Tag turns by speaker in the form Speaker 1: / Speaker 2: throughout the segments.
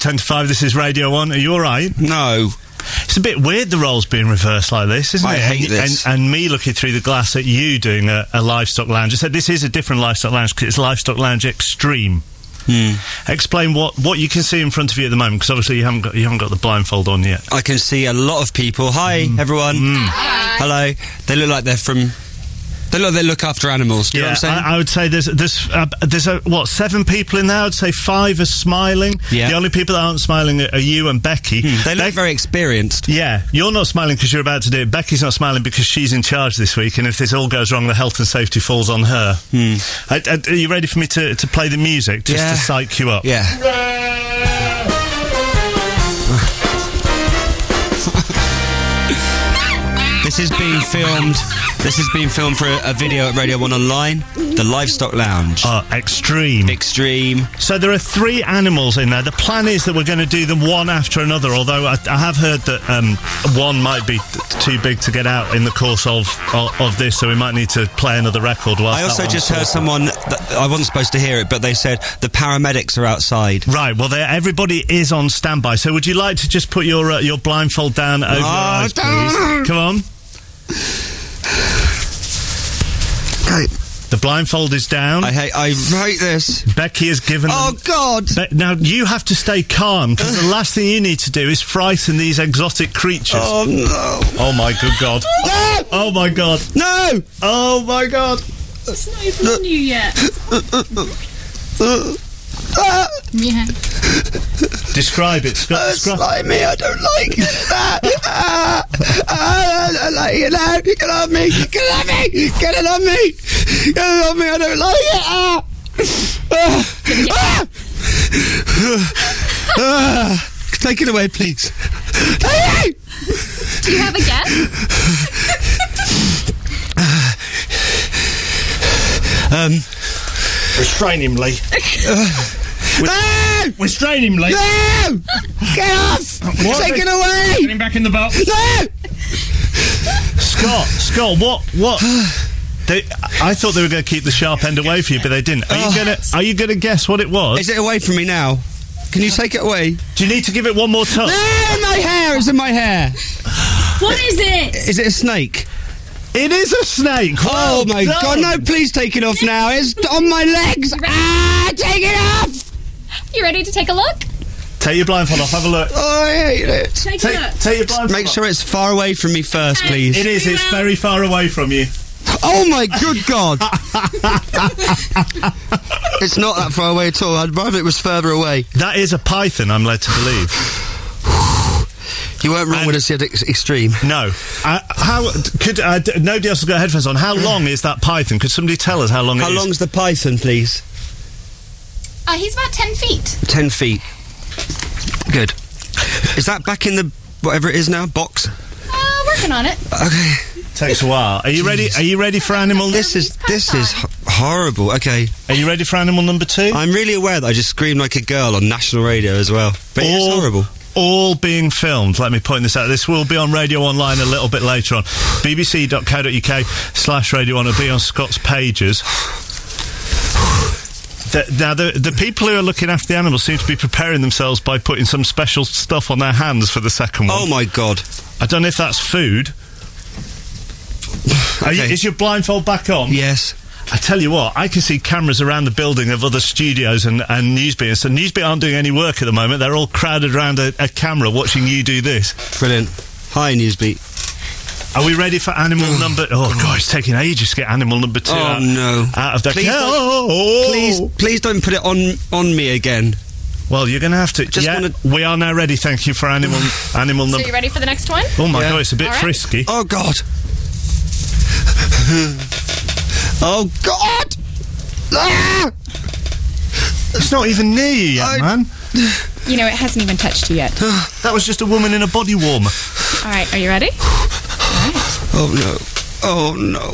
Speaker 1: 10 to 5, this is Radio 1. Are you alright?
Speaker 2: No.
Speaker 1: It's a bit weird, the roles being reversed like this, isn't it?
Speaker 2: I hate this.
Speaker 1: And me looking through the glass at you doing a Livestock Lounge. I said this is a different Livestock Lounge because it's Livestock Lounge Extreme. Explain what you can see in front of you at the moment, because obviously you haven't got the blindfold on yet.
Speaker 2: I can see a lot of people. Hi, everyone.
Speaker 3: Hi.
Speaker 2: Hello. They look like they're from... They look after animals. Do you know what I'm saying?
Speaker 1: I would say there's 7 people in there. I'd say 5 are smiling.
Speaker 2: Yeah.
Speaker 1: The only people that aren't smiling are you and Becky.
Speaker 2: They look very experienced.
Speaker 1: Yeah. You're not smiling because you're about to do it. Becky's not smiling because she's in charge this week, and if this all goes wrong, the health and safety falls on her. Are you ready for me to play the music, just to psych you up?
Speaker 2: Yeah. This is being filmed for a video at Radio 1 Online, the Livestock Lounge.
Speaker 1: Extreme. So there are 3 animals in there. The plan is that we're going to do them one after another, although I have heard that one might be too big to get out in the course of this, so we might need to play another record.
Speaker 2: I also just heard someone, I wasn't supposed to hear it, but they said the paramedics are outside.
Speaker 1: Right, well, everybody is on standby, so would you like to just put your blindfold down over your eyes, please? Come on.
Speaker 2: Okay.
Speaker 1: The blindfold is down.
Speaker 2: I hate this.
Speaker 1: Becky has given...
Speaker 2: Oh, God!
Speaker 1: Now, you have to stay calm, because the last thing you need to do is frighten these exotic creatures.
Speaker 2: Oh, no.
Speaker 1: Oh, my good God.
Speaker 2: No!
Speaker 1: Oh, my God.
Speaker 2: No!
Speaker 1: Oh, my God.
Speaker 3: It's not even on you yet. Yeah.
Speaker 1: Describe it.
Speaker 2: Slimy, I don't like it. I don't like it now. Get it on me. Get it on me. Get it on me. Get it on me. I don't like it. Take it away, please.
Speaker 3: Do you have a guess?
Speaker 1: Restrain him, Lee. Restrain him, Lee.
Speaker 2: No! Get off! Take it away!
Speaker 1: Get him back in the box.
Speaker 2: No!
Speaker 1: Scott, what? I thought they were going to keep the sharp end away from you, but they didn't. Are you going to guess what it was?
Speaker 2: Is it away from me now? Can you take it away?
Speaker 1: Do you need to give it one more touch?
Speaker 2: No, my hair! It's in my hair!
Speaker 3: What is it?
Speaker 2: Is it a snake?
Speaker 1: It is a snake!
Speaker 2: Oh my God, no, please take it off now. It's on my legs! Take it off!
Speaker 3: You ready to take a look?
Speaker 1: Take your blindfold off, have a look.
Speaker 2: Oh, I hate it.
Speaker 3: Take a look.
Speaker 1: Take your blindfold
Speaker 2: Make
Speaker 1: off.
Speaker 2: sure it's far away from me first, please.
Speaker 1: It is, it's very far away from you.
Speaker 2: Oh my good God! It's not that far away at all. I'd rather it was further away.
Speaker 1: That is a python, I'm led to believe.
Speaker 2: You weren't wrong when I said extreme.
Speaker 1: No. Nobody else has got headphones on. How long is that python? Could somebody tell us how long it is?
Speaker 2: How long's the python, please?
Speaker 3: He's about 10 feet.
Speaker 2: 10 feet. Good. Is that back in the whatever it is now? Box?
Speaker 3: Working on it.
Speaker 2: Okay.
Speaker 1: Takes a while. Are you ready? Are you ready for animal?
Speaker 2: This is horrible. Okay.
Speaker 1: Are you ready for animal number 2?
Speaker 2: I'm really aware that I just screamed like a girl on national radio as well. But it's horrible.
Speaker 1: All being filmed. Let me point this out. This will be on Radio Online a little bit later on. bbc.co.uk/Radio 1. It'll be on Scott's pages. Now, the people who are looking after the animals seem to be preparing themselves by putting some special stuff on their hands for the second one.
Speaker 2: Oh, my God.
Speaker 1: I don't know if that's food.
Speaker 2: Okay.
Speaker 1: Is your blindfold back on?
Speaker 2: Yes.
Speaker 1: I tell you what, I can see cameras around the building of other studios and Newsbeat. So Newsbeat aren't doing any work at the moment. They're all crowded around a camera watching you do this.
Speaker 2: Brilliant. Hi, Newsbeat.
Speaker 1: Are we ready for animal number... Oh, God, it's taking ages to get animal number 2 out of the...
Speaker 2: Please don't put it on me again.
Speaker 1: Well, you're going to have to... we are now ready, thank you, for animal number...
Speaker 3: So you ready for the next one?
Speaker 1: Oh, my God, it's a bit frisky.
Speaker 2: Oh, God. Oh, God!
Speaker 1: It's not even near you yet, man.
Speaker 3: You know, it hasn't even touched you yet.
Speaker 1: That was just a woman in a body warmer.
Speaker 3: All right, are you ready?
Speaker 2: Oh, no. Oh, no.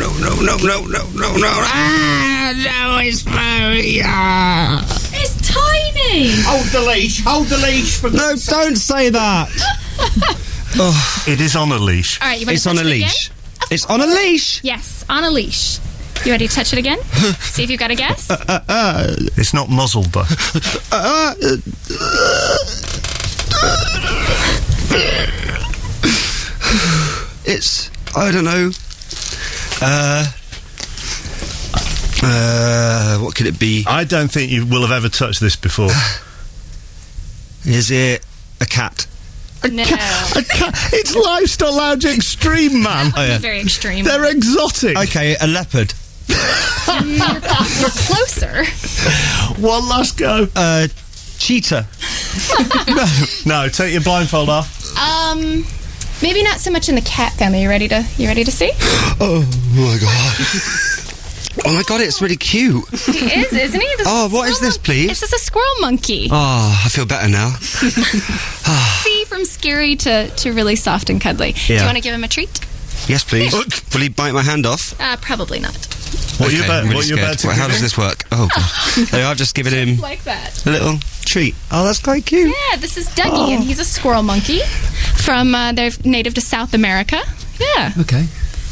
Speaker 2: No, it's very...
Speaker 3: It's tiny!
Speaker 1: Hold the leash.
Speaker 2: No, don't say that.
Speaker 1: It is on a leash.
Speaker 3: All right, you ready
Speaker 2: It's
Speaker 3: to
Speaker 2: on
Speaker 3: touch
Speaker 2: a
Speaker 3: it
Speaker 2: leash.
Speaker 3: again?
Speaker 2: It's on a leash.
Speaker 3: Yes, on a leash. You ready to touch it again? See if you've got a guess?
Speaker 1: It's not muzzled, though.
Speaker 2: It's, I don't know. What could it be?
Speaker 1: I don't think you will have ever touched this before.
Speaker 2: Is it a cat?
Speaker 3: No.
Speaker 1: It's Livestock Lounge Extreme, man.
Speaker 2: Oh, yeah.
Speaker 3: Very extreme.
Speaker 1: They're exotic.
Speaker 2: Okay, a leopard.
Speaker 3: You're closer.
Speaker 1: One last go.
Speaker 2: Cheetah.
Speaker 1: No, take your blindfold off.
Speaker 3: Maybe not so much in the cat family. You ready to see?
Speaker 2: Oh my god. Oh my god, it's really cute.
Speaker 3: He is, isn't he?
Speaker 2: What is this, please?
Speaker 3: This is a squirrel monkey.
Speaker 2: Oh, I feel better now.
Speaker 3: See, from scary to really soft and cuddly. Do you want to give him a treat?
Speaker 2: Yes, please. Will he bite my hand off?
Speaker 3: Probably not.
Speaker 1: What are you
Speaker 2: Okay,
Speaker 1: about?
Speaker 2: I'm really
Speaker 1: What are you about
Speaker 2: scared.
Speaker 1: to
Speaker 2: How
Speaker 1: do?
Speaker 2: does this work? Oh god. There, I've just given him
Speaker 3: Like that.
Speaker 2: a little treat. Oh, that's quite cute.
Speaker 3: Yeah, this is Dougie, and he's a squirrel monkey from, they're native to South America. Yeah.
Speaker 2: Okay.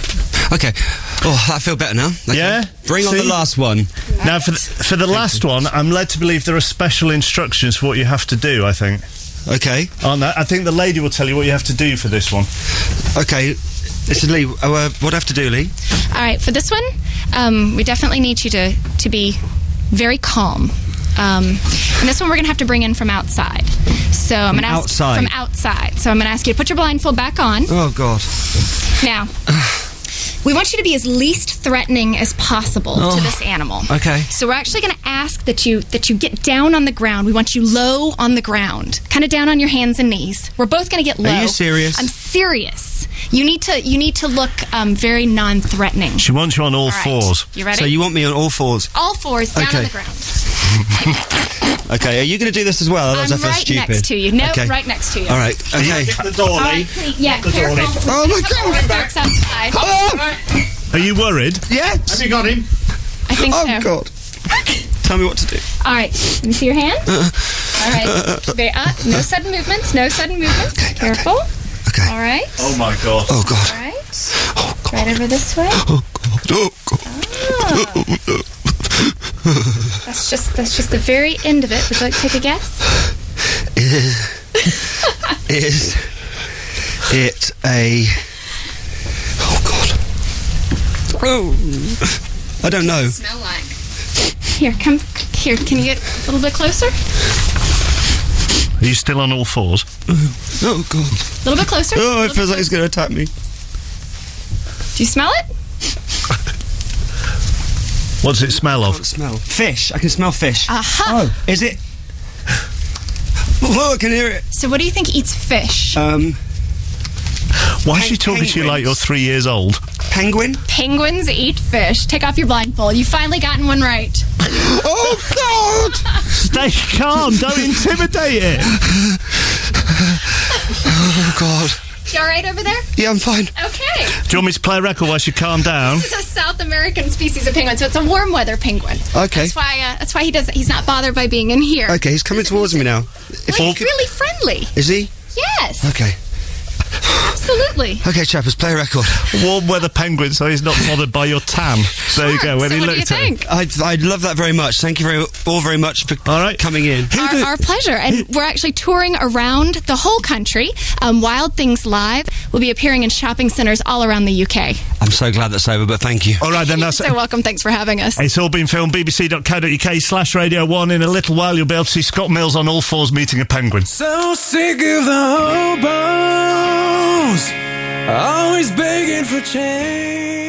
Speaker 2: Oh, I feel better now. Okay.
Speaker 1: Yeah?
Speaker 2: Bring on the
Speaker 1: See?
Speaker 2: last one.
Speaker 1: Now, for the last one, I'm led to believe there are special instructions for what you have to do, I think.
Speaker 2: Okay.
Speaker 1: On that, I think the lady will tell you what you have to do for this one.
Speaker 2: Okay. This is Lee. What do I have to do, Lee?
Speaker 3: All right, for this one, we definitely need you to be very calm. And this one we're going to have to bring in from outside. So I'm going to ask
Speaker 2: outside?
Speaker 3: from outside. So I'm going to ask you to put your blindfold back on.
Speaker 2: Oh god.
Speaker 3: Now, we want you to be as least threatening as possible to this animal.
Speaker 2: Okay.
Speaker 3: So we're actually going to ask that you get down on the ground. We want you low on the ground, kind of down on your hands and knees. We're both going to get low.
Speaker 2: Are you serious?
Speaker 3: I'm serious. You need to look very non-threatening.
Speaker 1: She wants you on all
Speaker 3: All right.
Speaker 1: fours.
Speaker 3: You ready?
Speaker 2: So you want me on all fours?
Speaker 3: all fours down
Speaker 2: Okay.
Speaker 3: on the ground.
Speaker 2: Okay. Are you going to do this as well? Otherwise
Speaker 3: I'm
Speaker 2: I feel
Speaker 3: right
Speaker 2: stupid.
Speaker 3: next to you. No,
Speaker 2: Okay.
Speaker 3: right next to you.
Speaker 2: All right. Okay.
Speaker 1: The door,
Speaker 3: All right, please. Yeah, careful.
Speaker 2: Oh my god.
Speaker 3: Dark's outside.
Speaker 1: Are you worried?
Speaker 2: Yes.
Speaker 1: Have you got him?
Speaker 3: I think
Speaker 2: Oh
Speaker 3: so.
Speaker 2: god. Tell me what to do.
Speaker 3: All right, let me see your hand. All right, no sudden movements. No sudden movements. Careful.
Speaker 2: Okay.
Speaker 3: All right.
Speaker 1: Oh my god.
Speaker 2: Oh god.
Speaker 3: All right.
Speaker 2: Oh god.
Speaker 3: Right over this way.
Speaker 2: Oh god. Oh god.
Speaker 3: Ah. That's just the very end of it. Would you like to take a guess?
Speaker 2: Is it a? Oh god. Oh. I don't know.
Speaker 3: Smell like. Here, come here. Can you get a little bit closer?
Speaker 1: Are you still on all fours?
Speaker 2: Oh god.
Speaker 3: A little bit closer.
Speaker 2: Oh, it feels like it's going to attack me.
Speaker 3: Do you smell it?
Speaker 1: What does it smell of?
Speaker 2: Smell fish. I can smell fish.
Speaker 3: Aha.
Speaker 2: Oh, is it? Oh, I can hear it.
Speaker 3: So, what do you think eats fish?
Speaker 1: Why is she talking to you like you're 3 years old?
Speaker 2: Penguin.
Speaker 3: Penguins eat fish. Take off your blindfold. You've finally gotten one right.
Speaker 2: Oh god.
Speaker 1: Stay calm. Don't intimidate it.
Speaker 2: Oh god.
Speaker 3: You all right over there?
Speaker 2: Yeah, I'm fine.
Speaker 3: Okay.
Speaker 1: Do you want me to play a record while she calm down?
Speaker 3: This is a South American species of penguin, so it's a warm weather penguin.
Speaker 2: Okay.
Speaker 3: That's why he's not bothered by being in here.
Speaker 2: Okay, he's coming towards me now.
Speaker 3: Well, he's really friendly.
Speaker 2: Is he?
Speaker 3: Yes.
Speaker 2: Okay.
Speaker 3: Absolutely.
Speaker 2: Okay, chappers, play a record.
Speaker 1: Warm weather penguin, so he's not bothered by your tan. There you go. When
Speaker 3: so
Speaker 1: he
Speaker 3: what do you
Speaker 1: looked at it.
Speaker 3: think?
Speaker 2: I love that very much. Thank you all very much for
Speaker 1: All right.
Speaker 2: coming in.
Speaker 3: Our pleasure. And we're actually touring around the whole country. Wild Things Live will be appearing in shopping centres all around the UK.
Speaker 2: I'm so glad that's over, but thank you.
Speaker 1: All right, then. That's
Speaker 3: You're so welcome. Thanks for having us.
Speaker 1: It's all been filmed. bbc.co.uk/Radio 1. In a little while, you'll be able to see Scott Mills on all fours meeting a penguin.
Speaker 4: So sick of the hobos, always begging for change.